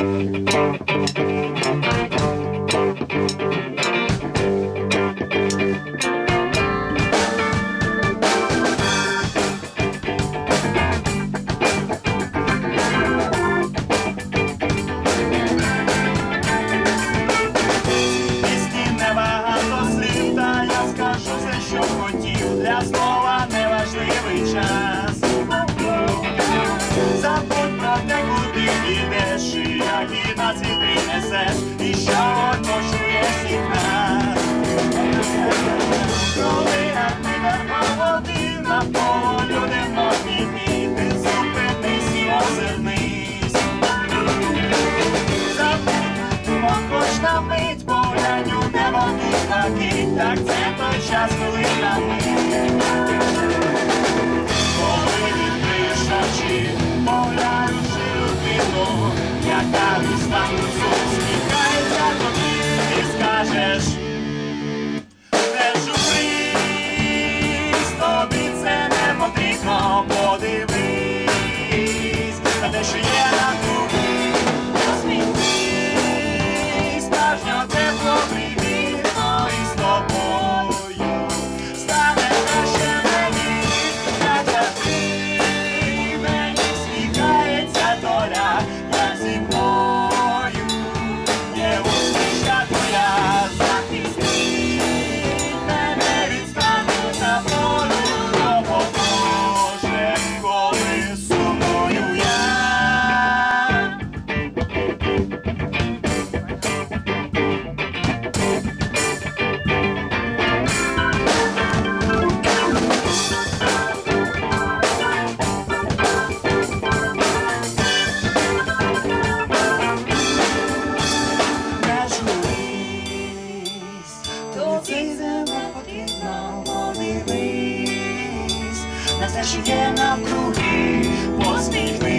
Для слова неважливий час. Забудь про те, куди йдеш, і які наслідки несеш, і що оточує всіх нас. Коли армина молоді, на полю не можні діти, зупинись і озирнись. Забудь думок хоч на мить, поглянь у небо тут блакить, так це той час, коли на мить. Коли відкриєш очі, поглянувши людину, яка весна усміхається тобі, і скажеш: не журись, тобі це не потрібно, подивись на те, що є навкруги, посміхнись, справжньо тепло привітно із тобою. Стане краще мені, як завжди мені всміхається доля, як зі мною є усмішка твоя. Захистить мене від стану та болю, допоможе, коли сумую я. Не журись, тобі це не потрібно, подивись на все, що є навкруги, посміхнись.